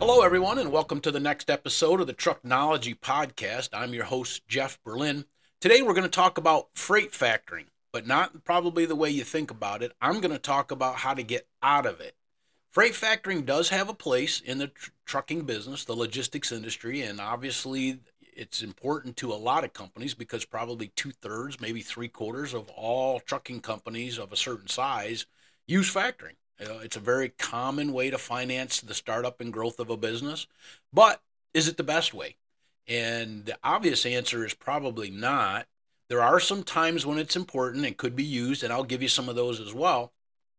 Hello, everyone, and welcome to the next episode of the Trucknology Podcast. I'm your host, Jeff Berlin. Today, we're going to talk about freight factoring, but not probably the way you think about it. I'm going to talk about how to get out of it. Freight factoring does have a place in the trucking business, the logistics industry, and obviously it's important to a lot of companies because probably two-thirds, maybe three-quarters of all trucking companies of a certain size use factoring. It's a very common way to finance the startup and growth of a business, but is it the best way? And the obvious answer is probably not. There are some times when it's important and could be used, and I'll give you some of those as well.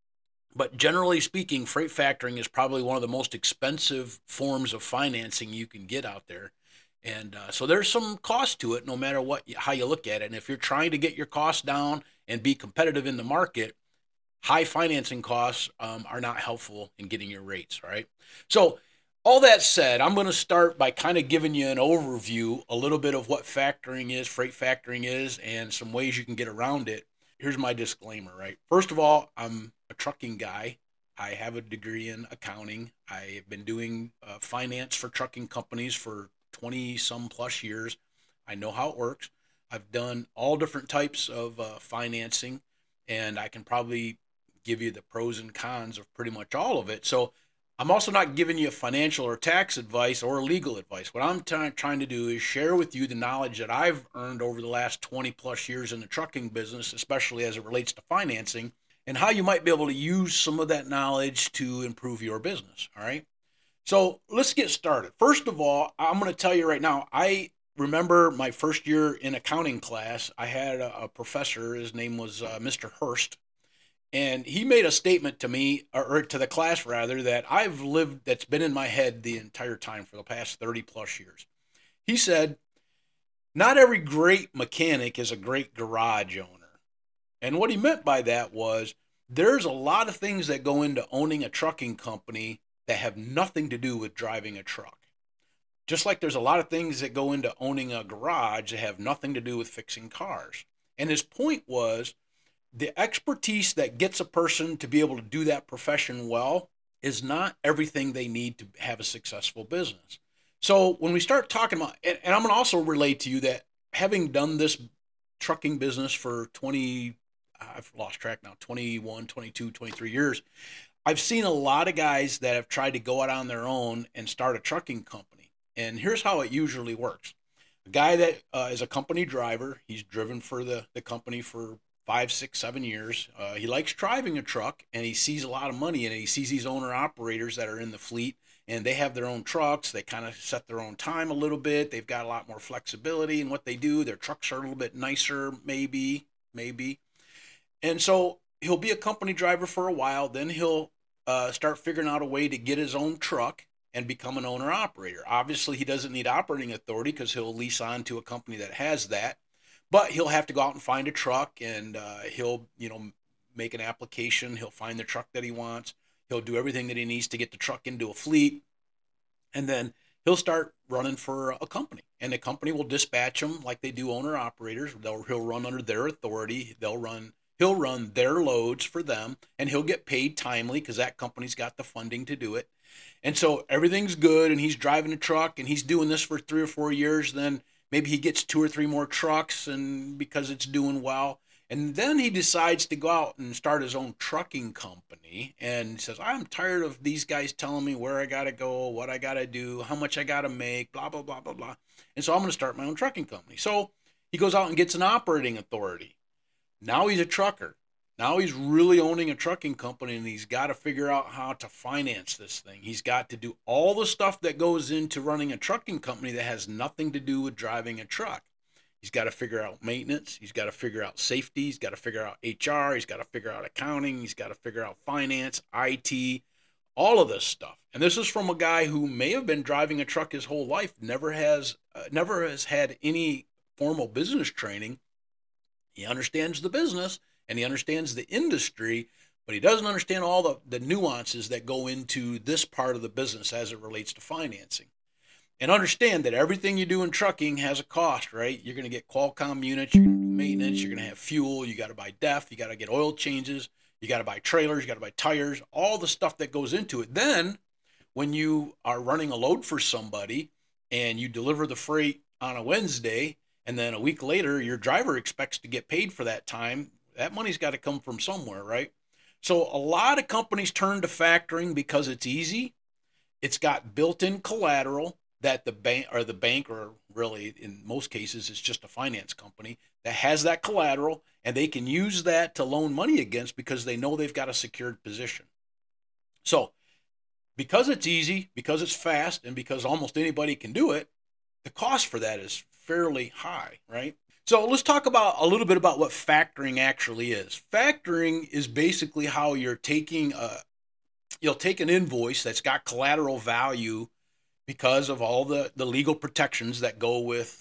But generally speaking, freight factoring is probably one of the most expensive forms of financing you can get out there. And so there's some cost to it, no matter how you look at it. And if you're trying to get your costs down and be competitive in the market, high financing costs are not helpful in getting your rates, right? So all that said, I'm going to start by kind of giving you an overview, a little bit of what factoring is, freight factoring is, and some ways you can get around it. Here's my disclaimer, right? First of all, I'm a trucking guy. I have a degree in accounting. I've been doing finance for trucking companies for 20 some plus years. I know how it works. I've done all different types of financing, and I can probably give you the pros and cons of pretty much all of it. So I'm also not giving you financial or tax advice or legal advice. What I'm trying to do is share with you the knowledge that I've earned over the last 20 plus years in the trucking business, especially as it relates to financing, and how you might be able to use some of that knowledge to improve your business. All right. So let's get started. First of all, I'm going to tell you right now, I remember my first year in accounting class, I had a professor, his name was Mr. Hurst, and he made a statement to me, or to the class rather, that's been in my head the entire time for the past 30 plus years. He said, not every great mechanic is a great garage owner. And what he meant by that was there's a lot of things that go into owning a trucking company that have nothing to do with driving a truck. Just like there's a lot of things that go into owning a garage that have nothing to do with fixing cars. And his point was, the expertise that gets a person to be able to do that profession well is not everything they need to have a successful business. So when we start talking about, and I'm going to also relate to you that having done this trucking business for 20, I've lost track now, 21, 22, 23 years, I've seen a lot of guys that have tried to go out on their own and start a trucking company. And here's how it usually works. A guy that is a company driver, he's driven for the company for 5, 6, 7 years. He likes driving a truck, and he sees a lot of money in it. He sees these owner operators that are in the fleet, and they have their own trucks. They kind of set their own time a little bit. They've got a lot more flexibility in what they do. Their trucks are a little bit nicer, maybe. And so he'll be a company driver for a while. Then he'll start figuring out a way to get his own truck and become an owner operator. Obviously, he doesn't need operating authority because he'll lease on to a company that has that. But he'll have to go out and find a truck, and he'll, make an application. He'll find the truck that he wants. He'll do everything that he needs to get the truck into a fleet, and then he'll start running for a company. And the company will dispatch him like they do owner operators. He'll run under their authority. He'll run their loads for them, and he'll get paid timely because that company's got the funding to do it. And so everything's good, and he's driving a truck, and he's doing this for 3 or 4 years. Then maybe he gets 2 or 3 more trucks, and because it's doing well. And then he decides to go out and start his own trucking company and says, I'm tired of these guys telling me where I got to go, what I got to do, how much I got to make, blah, blah, blah, blah, blah. And so I'm going to start my own trucking company. So he goes out and gets an operating authority. Now he's a trucker. Now he's really owning a trucking company, and he's got to figure out how to finance this thing. He's got to do all the stuff that goes into running a trucking company that has nothing to do with driving a truck. He's got to figure out maintenance. He's got to figure out safety. He's got to figure out HR. He's got to figure out accounting. He's got to figure out finance, IT, all of this stuff. And this is from a guy who may have been driving a truck his whole life, never has had any formal business training. He understands the business and he understands the industry, but he doesn't understand all the nuances that go into this part of the business as it relates to financing. And understand that everything you do in trucking has a cost, right? You're going to get Qualcomm units, you're going to do maintenance, you're going to have fuel, you got to buy DEF, you got to get oil changes, you got to buy trailers, you got to buy tires, all the stuff that goes into it. Then when you are running a load for somebody and you deliver the freight on a Wednesday, and then a week later your driver expects to get paid for that time, that money's got to come from somewhere, right? So a lot of companies turn to factoring because it's easy. It's got built-in collateral that the bank, or really in most cases it's just a finance company that has that collateral, and they can use that to loan money against because they know they've got a secured position. So because it's easy, because it's fast, and because almost anybody can do it, the cost for that is fairly high, right? So let's talk about a little bit about what factoring actually is. Factoring is basically how you'll take an invoice that's got collateral value because of all the legal protections that go with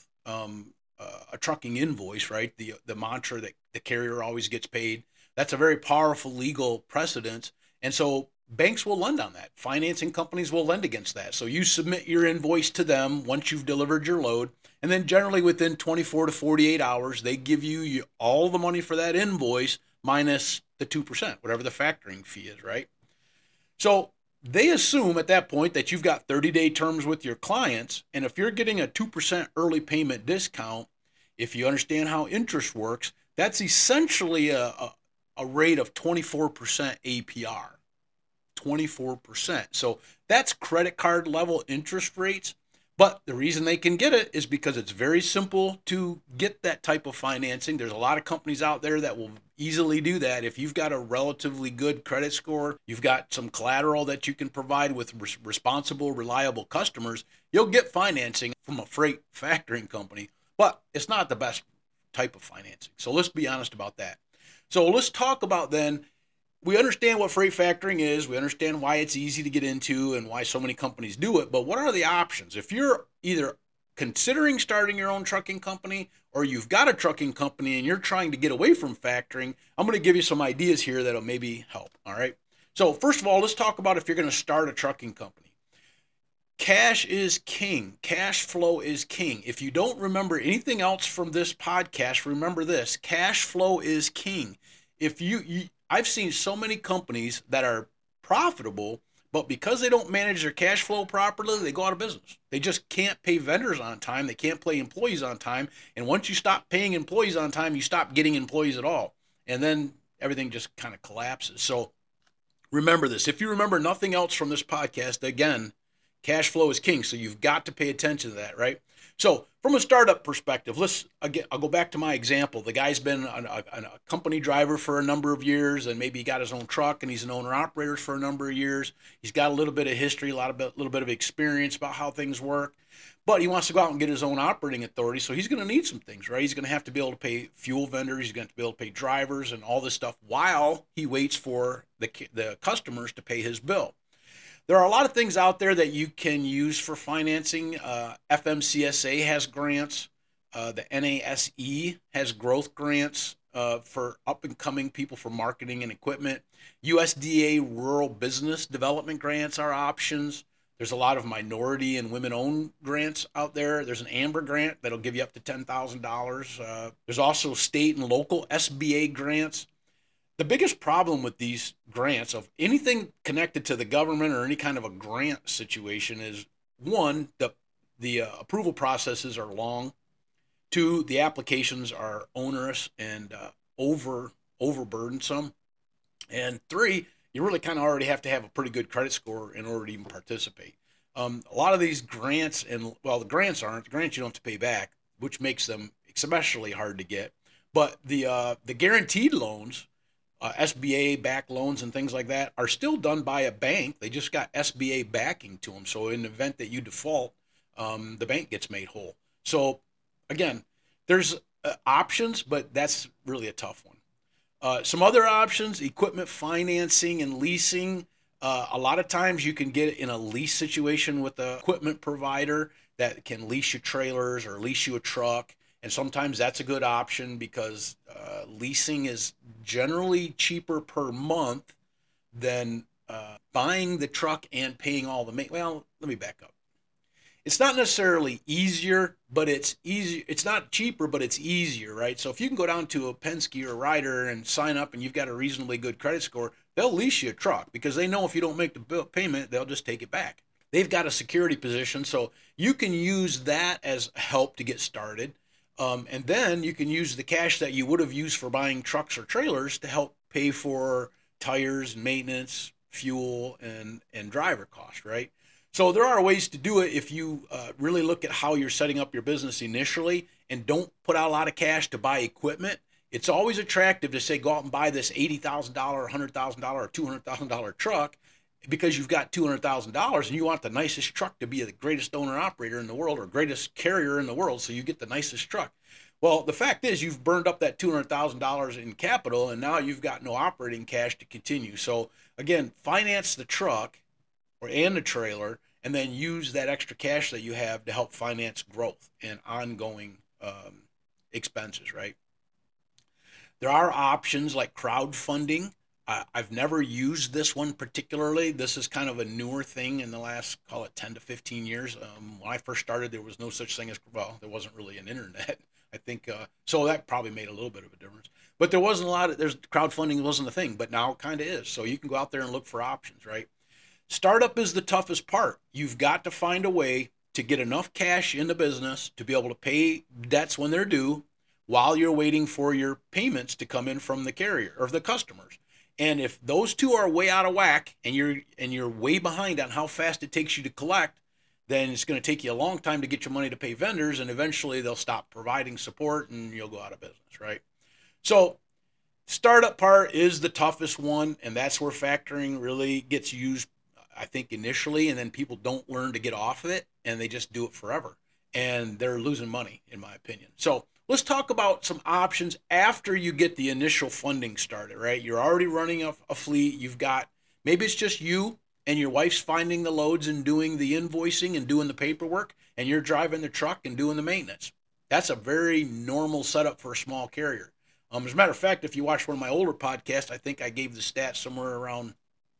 a trucking invoice, right? The mantra that the carrier always gets paid. That's a very powerful legal precedent, and so banks will lend on that. Financing companies will lend against that. So you submit your invoice to them once you've delivered your load, and then generally within 24 to 48 hours, they give you all the money for that invoice minus the 2%, whatever the factoring fee is, right? So they assume at that point that you've got 30-day terms with your clients. And if you're getting a 2% early payment discount, if you understand how interest works, that's essentially a rate of 24% APR. 24%. So that's credit card level interest rates. But the reason they can get it is because it's very simple to get that type of financing. There's a lot of companies out there that will easily do that. If you've got a relatively good credit score, you've got some collateral that you can provide with responsible, reliable customers, you'll get financing from a freight factoring company. But it's not the best type of financing. So let's be honest about that. So let's talk about then, we understand what freight factoring is. We understand why it's easy to get into and why so many companies do it. But what are the options? If you're either considering starting your own trucking company or you've got a trucking company and you're trying to get away from factoring, I'm going to give you some ideas here that'll maybe help. All right. So first of all, let's talk about if you're going to start a trucking company. Cash is king. Cash flow is king. If you don't remember anything else from this podcast, remember this: cash flow is king. If I've seen so many companies that are profitable, but because they don't manage their cash flow properly, they go out of business. They just can't pay vendors on time. They can't pay employees on time. And once you stop paying employees on time, you stop getting employees at all. And then everything just kind of collapses. So remember this. If you remember nothing else from this podcast, again, cash flow is king. So you've got to pay attention to that, right? So from a startup perspective, I'll go back to my example. The guy's been a company driver for a number of years, and maybe he got his own truck, and he's an owner-operator for a number of years. He's got a little bit of history, little bit of experience about how things work, but he wants to go out and get his own operating authority, so he's going to need some things, right? He's going to have to be able to pay fuel vendors. He's going to have to be able to pay drivers and all this stuff while he waits for the customers to pay his bill. There are a lot of things out there that you can use for financing. FMCSA has grants. The NASE has growth grants for up-and-coming people for marketing and equipment. USDA Rural Business Development grants are options. There's a lot of minority and women-owned grants out there. There's an AMBER grant that'll give you up to $10,000. There's also state and local SBA grants. The biggest problem with these grants, of anything connected to the government or any kind of a grant situation, is one, the approval processes are long. Two, the applications are onerous and overburdensome. And three, you really kind of already have to have a pretty good credit score in order to even participate. A lot of these grants, the grants you don't have to pay back, which makes them especially hard to get. But the guaranteed loans, SBA backed loans and things like that, are still done by a bank. They just got SBA backing to them. So in the event that you default, the bank gets made whole. So again, there's options, but that's really a tough one. Some other options: equipment financing and leasing. A lot of times you can get in a lease situation with the equipment provider that can lease you trailers or lease you a truck. And sometimes that's a good option because leasing is generally cheaper per month than buying the truck and paying all the maintenance. Well, let me back up. it's not necessarily easier, but it's easier. It's not cheaper, but it's easier, right? So if you can go down to a Penske or Ryder and sign up and you've got a reasonably good credit score, they'll lease you a truck because they know if you don't make the bill payment, they'll just take it back. They've got a security position, so you can use that as help to get started. And then you can use the cash that you would have used for buying trucks or trailers to help pay for tires, maintenance, fuel, and driver cost, right? So there are ways to do it if you really look at how you're setting up your business initially and don't put out a lot of cash to buy equipment. It's always attractive to say go out and buy this $80,000, $100,000, or $200,000 truck because you've got $200,000 and you want the nicest truck to be the greatest owner operator in the world or greatest carrier in the world, so you get the nicest truck. Well, the fact is you've burned up that $200,000 in capital and now you've got no operating cash to continue. So again, finance the truck and the trailer and then use that extra cash that you have to help finance growth and ongoing expenses, right? There are options like crowdfunding. I've never used this one particularly. This is kind of a newer thing in the last, call it 10 to 15 years. When I first started, there was no such thing as, well, there wasn't really an internet. I think, so that probably made a little bit of a difference. But there wasn't a lot of, crowdfunding wasn't a thing, but now it kind of is. So you can go out there and look for options, right? Startup is the toughest part. You've got to find a way to get enough cash in the business to be able to pay debts when they're due while you're waiting for your payments to come in from the carrier or the customers. And if those two are way out of whack and you're way behind on how fast it takes you to collect, then it's going to take you a long time to get your money to pay vendors, and eventually they'll stop providing support and you'll go out of business, right? So startup part is the toughest one, and that's where factoring really gets used, I think, initially, and then people don't learn to get off of it and they just do it forever. And they're losing money, in my opinion. So let's talk about some options after you get the initial funding started, right? You're already running a fleet. You've got, maybe it's just you and your wife's finding the loads and doing the invoicing and doing the paperwork, and you're driving the truck and doing the maintenance. That's a very normal setup for a small carrier. As a matter of fact, if you watch one of my older podcasts, I think I gave the stats somewhere around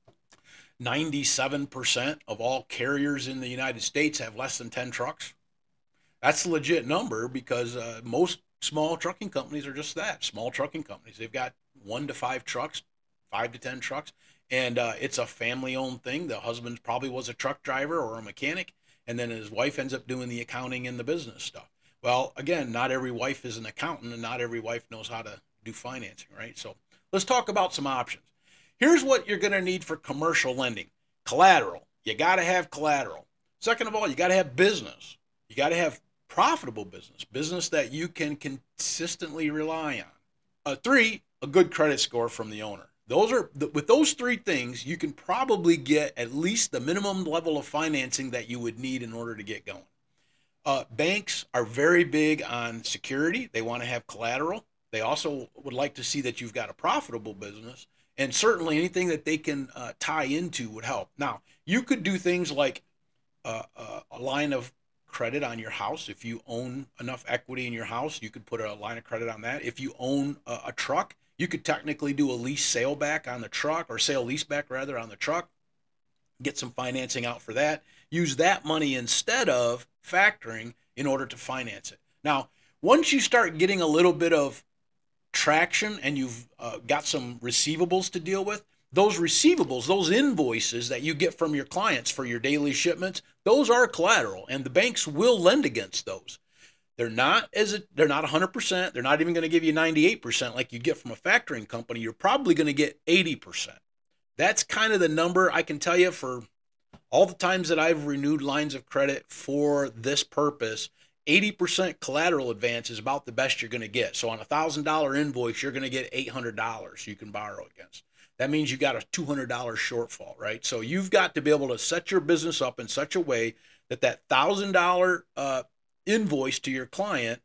97% of all carriers in the United States have less than 10 trucks. That's a legit number because most small trucking companies are just that, small trucking companies. They've got 1 to 5 trucks, 5 to 10 trucks, and it's a family-owned thing. The husband probably was a truck driver or a mechanic, and then his wife ends up doing the accounting and the business stuff. Well, again, not every wife is an accountant, and not every wife knows how to do financing, right? So let's talk about some options. Here's what you're going to need for commercial lending. Collateral. You got to have collateral. Second of all, you got to have business. You got to have profitable business that you can consistently rely on. 3, a good credit score from the owner. With those 3 things, you can probably get at least the minimum level of financing that you would need in order to get going. Banks are very big on security. They want to have collateral. They also would like to see that you've got a profitable business, and certainly anything that they can tie into would help. Now, you could do things like a line of credit on your house. If you own enough equity in your house, you could put a line of credit on that. If you own a truck, you could technically do a lease sale back on the truck, or sale lease back rather on the truck, get some financing out for that, use that money instead of factoring in order to finance it. Now, once you start getting a little bit of traction and you've got some receivables to deal with, those receivables, those invoices that you get from your clients for your daily shipments, those are collateral, and the banks will lend against those. They're not 100%. They're not even going to give you 98% like you get from a factoring company. You're probably going to get 80%. That's kind of the number I can tell you for all the times that I've renewed lines of credit for this purpose. 80% collateral advance is about the best you're going to get. So on a $1,000 invoice, you're going to get $800 you can borrow against. That means you got a $200 shortfall, right? So you've got to be able to set your business up in such a way that that $1,000 invoice to your client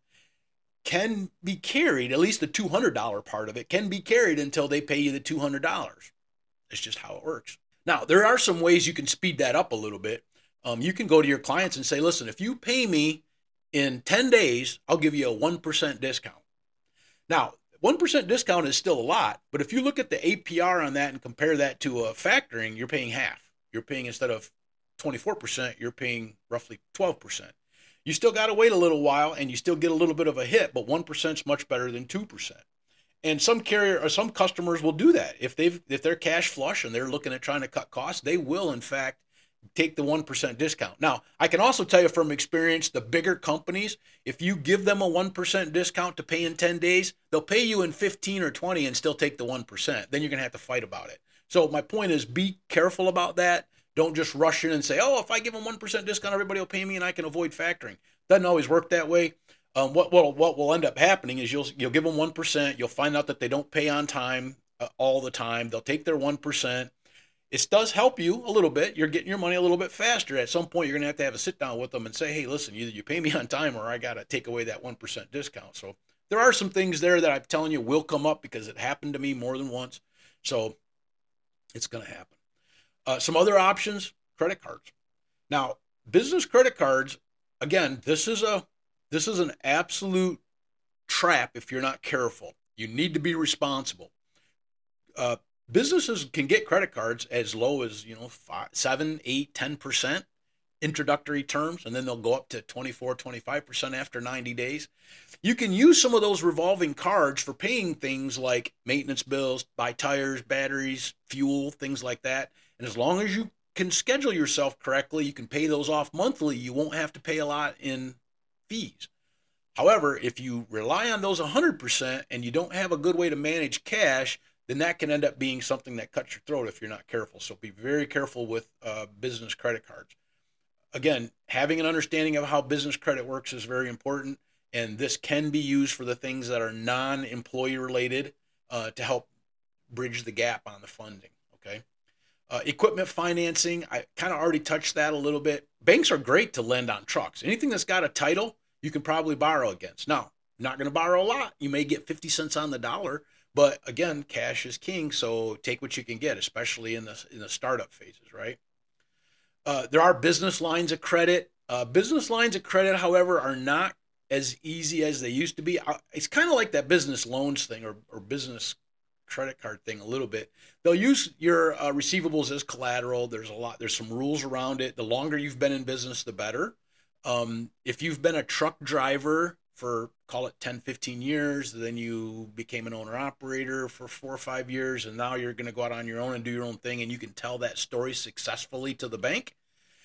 can be carried, at least the $200 part of it can be carried until they pay you the $200. It's just how it works. Now, there are some ways you can speed that up a little bit. You can go to your clients and say, listen, if you pay me in 10 days, I'll give you a 1% discount. Now, 1% discount is still a lot, but if you look at the APR on that and compare that to a factoring, you're paying half. You're paying, instead of 24%, you're paying roughly 12%. You still got to wait a little while and you still get a little bit of a hit, but 1% is much better than 2%. And some customers will do that. If they're cash flush and they're looking at trying to cut costs, they will in fact take the 1% discount. Now, I can also tell you from experience, the bigger companies, if you give them a 1% discount to pay in 10 days, they'll pay you in 15 or 20 and still take the 1%. Then you're going to have to fight about it. So my point is, be careful about that. Don't just rush in and say, oh, if I give them 1% discount, everybody will pay me and I can avoid factoring. Doesn't always work that way. What will end up happening is you'll give them 1%. You'll find out that they don't pay on time all the time. They'll take their 1%. It does help you a little bit. You're getting your money a little bit faster. At some point, you're going to have a sit down with them and say, hey, listen, either you pay me on time or I got to take away that 1% discount. So there are some things there that I'm telling you will come up because it happened to me more than once. So it's going to happen. Some other options, credit cards. Now, business credit cards, again, this is an absolute trap if you're not careful. You need to be responsible. Businesses can get credit cards as low as 5, 7, 8, 10% introductory terms, and then they'll go up to 24, 25% after 90 days. You can use some of those revolving cards for paying things like maintenance bills, buy tires, batteries, fuel, things like that. And as long as you can schedule yourself correctly, you can pay those off monthly. You won't have to pay a lot in fees. However, if you rely on those 100% and you don't have a good way to manage cash, then that can end up being something that cuts your throat if you're not careful. So be very careful with business credit cards. Again, having an understanding of how business credit works is very important, and this can be used for the things that are non-employee related to help bridge the gap on the funding, okay? Equipment financing, I kind of already touched that a little bit. Banks are great to lend on trucks. Anything that's got a title, you can probably borrow against. Now, you're not going to borrow a lot. You may get 50 cents on the dollar, but again, cash is king, so take what you can get, especially in the startup phases, right? There are business lines of credit. Business lines of credit, however, are not as easy as they used to be. It's kind of like that business loans thing or business credit card thing a little bit. They'll use your receivables as collateral. There's some rules around it. The longer you've been in business, the better. If you've been a truck driver for, call it 10, 15 years, then you became an owner operator for 4 or 5 years, and now you're going to go out on your own and do your own thing, and you can tell that story successfully to the bank,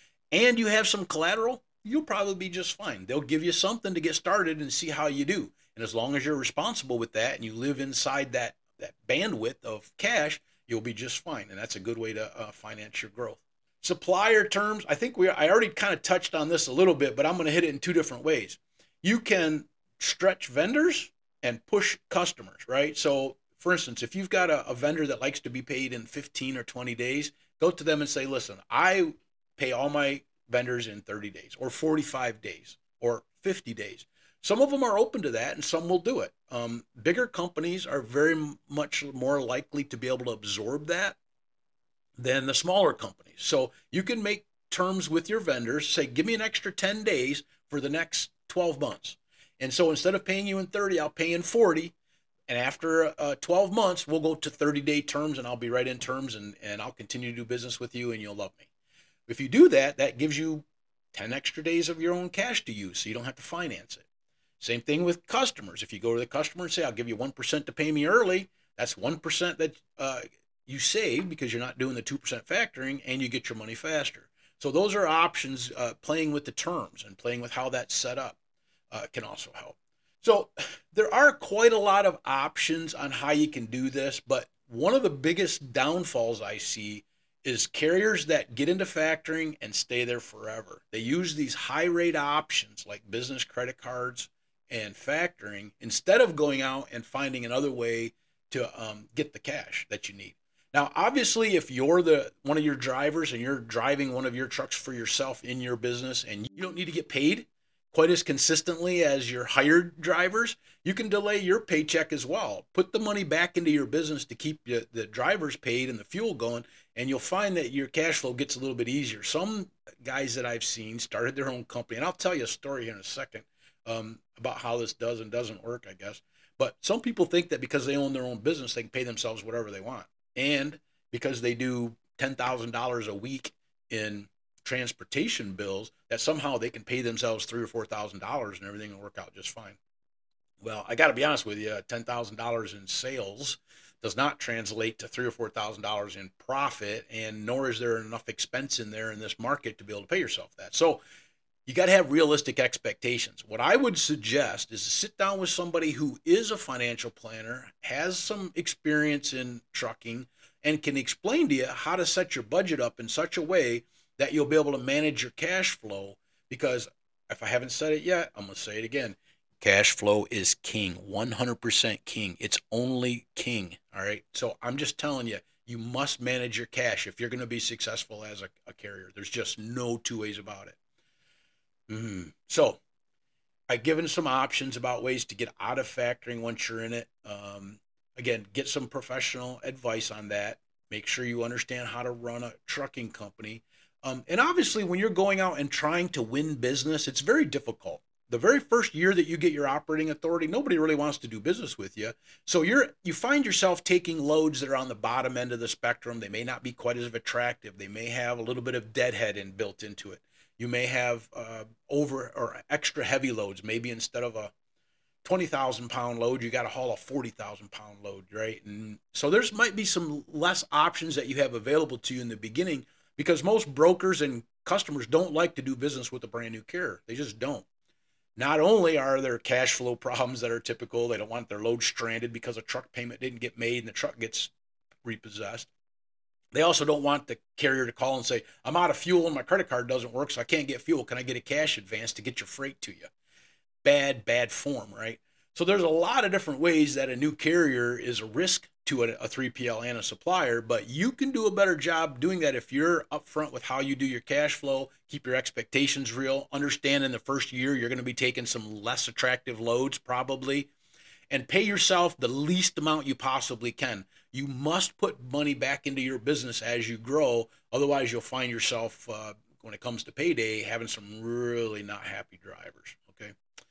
and you have some collateral, you'll probably be just fine. They'll give you something to get started and see how you do. And as long as you're responsible with that and you live inside that bandwidth of cash, you'll be just fine. And that's a good way to finance your growth. Supplier terms, I already kind of touched on this a little bit, but I'm going to hit it in 2 different ways. You can stretch vendors and push customers, right? So for instance, if you've got a vendor that likes to be paid in 15 or 20 days, go to them and say, listen, I pay all my vendors in 30 days or 45 days or 50 days. Some of them are open to that and some will do it. Bigger companies are very much more likely to be able to absorb that than the smaller companies. So you can make terms with your vendors, say, give me an extra 10 days for the next 12 months. And so instead of paying you in 30, I'll pay in 40. And after 12 months, we'll go to 30-day terms and I'll be right in terms and I'll continue to do business with you and you'll love me. If you do that, that gives you 10 extra days of your own cash to use so you don't have to finance it. Same thing with customers. If you go to the customer and say, I'll give you 1% to pay me early, that's 1% that you save because you're not doing the 2% factoring and you get your money faster. So those are options. Playing with the terms and playing with how that's set up can also help. So there are quite a lot of options on how you can do this, but one of the biggest downfalls I see is carriers that get into factoring and stay there forever. They use these high rate options like business credit cards and factoring instead of going out and finding another way to get the cash that you need. Now, obviously, if you're one of your drivers and you're driving one of your trucks for yourself in your business and you don't need to get paid quite as consistently as your hired drivers, you can delay your paycheck as well. Put the money back into your business to keep the drivers paid and the fuel going, and you'll find that your cash flow gets a little bit easier. Some guys that I've seen started their own company, and I'll tell you a story here in a second about how this does and doesn't work, I guess. But some people think that because they own their own business, they can pay themselves whatever they want. And because they do $10,000 a week in transportation bills that somehow they can pay themselves $3,000 or $4,000 and everything will work out just fine. Well, I got to be honest with you, $10,000 in sales does not translate to $3,000 or $4,000 in profit, and nor is there enough expense in there in this market to be able to pay yourself that. So you got to have realistic expectations. What I would suggest is to sit down with somebody who is a financial planner, has some experience in trucking, and can explain to you how to set your budget up in such a way that you'll be able to manage your cash flow. Because if I haven't said it yet, I'm going to say it again. Cash flow is king, 100% king. It's only king, all right? So I'm just telling you, you must manage your cash if you're going to be successful as a carrier. There's just no two ways about it. So I've given some options about ways to get out of factoring once you're in it. Again, get some professional advice on that. Make sure you understand how to run a trucking company. And obviously, when you're going out and trying to win business, it's very difficult. The very first year that you get your operating authority, nobody really wants to do business with you. So you find yourself taking loads that are on the bottom end of the spectrum. They may not be quite as attractive. They may have a little bit of deadhead built into it. You may have over or extra heavy loads. Maybe instead of a 20,000 pound load, you got to haul a 40,000 pound load, right? And so there's might be some less options that you have available to you in the beginning, because most brokers and customers don't like to do business with a brand new carrier. They just don't. Not only are there cash flow problems that are typical, they don't want their load stranded because a truck payment didn't get made and the truck gets repossessed. They also don't want the carrier to call and say, I'm out of fuel and my credit card doesn't work, so I can't get fuel. Can I get a cash advance to get your freight to you? Bad form, right? So there's a lot of different ways that a new carrier is a risk to a 3PL and a supplier, but you can do a better job doing that if you're upfront with how you do your cash flow, keep your expectations real, understand in the first year you're going to be taking some less attractive loads probably, and pay yourself the least amount you possibly can. You must put money back into your business as you grow. Otherwise, you'll find yourself, when it comes to payday, having some really not happy drivers. Okay.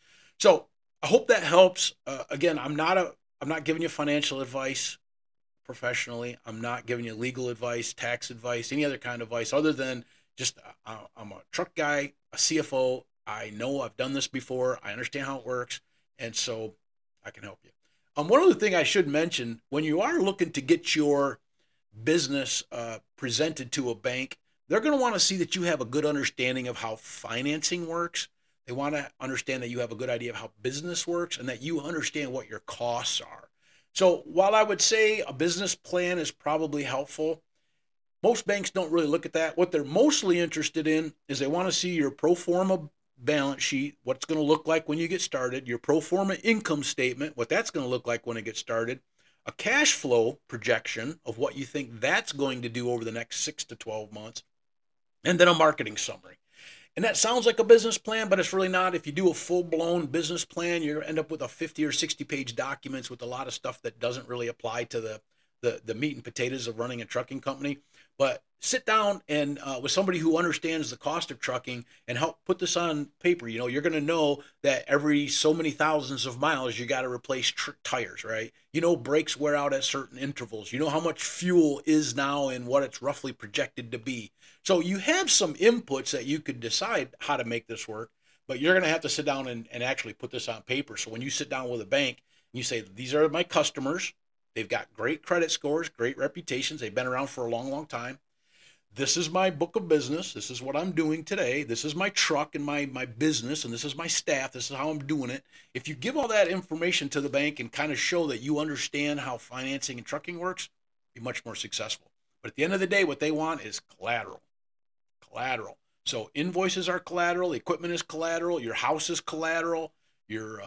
So I hope that helps. Again, I'm not giving you financial advice professionally. I'm not giving you legal advice, tax advice, any other kind of advice other than just I'm a truck guy, a CFO. I know I've done this before. I understand how it works. And so I can help you. One other thing I should mention, when you are looking to get your business presented to a bank, they're going to want to see that you have a good understanding of how financing works. They want to understand that you have a good idea of how business works and that you understand what your costs are. So while I would say a business plan is probably helpful, most banks don't really look at that. What they're mostly interested in is they want to see your pro forma balance sheet, what it's going to look like when you get started, your pro forma income statement, what that's going to look like when it gets started, a cash flow projection of what you think that's going to do over the next 6 to 12 months, and then a marketing summary. And that sounds like a business plan, but it's really not. If you do a full-blown business plan, you're going to end up with a 50 or 60-page documents with a lot of stuff that doesn't really apply to the meat and potatoes of running a trucking company. But sit down and with somebody who understands the cost of trucking and help put this on paper. You know, you're going to know that every so many thousands of miles, you got to replace tires, right? You know, brakes wear out at certain intervals. You know how much fuel is now and what it's roughly projected to be. So you have some inputs that you could decide how to make this work, but you're going to have to sit down and actually put this on paper. So when you sit down with a bank and you say, these are my customers, they've got great credit scores, great reputations, they've been around for a long, long time. This is my book of business. This is what I'm doing today. This is my truck and my business, and this is my staff. This is how I'm doing it. If you give all that information to the bank and kind of show that you understand how financing and trucking works, be much more successful. But at the end of the day, what they want is collateral. Collateral. So invoices are collateral. Equipment is collateral. Your house is collateral. Your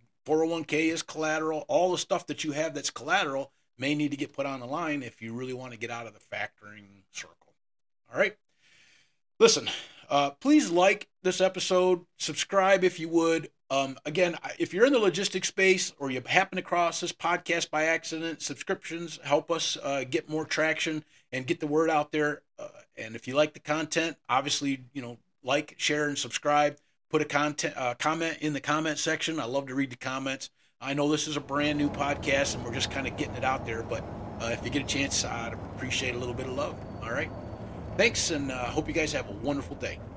401k is collateral. All the stuff that you have that's collateral may need to get put on the line if you really want to get out of the factoring circle. All right. Listen, please like this episode, subscribe if you would. Again, if you're in the logistics space or you happen across this podcast by accident, subscriptions help us get more traction and get the word out there. And if you like the content, obviously, like, share, and subscribe. Put a comment in the comment section. I love to read the comments. I know this is a brand new podcast and we're just kind of getting it out there, but if you get a chance, I'd appreciate a little bit of love. All right. Thanks, and hope you guys have a wonderful day.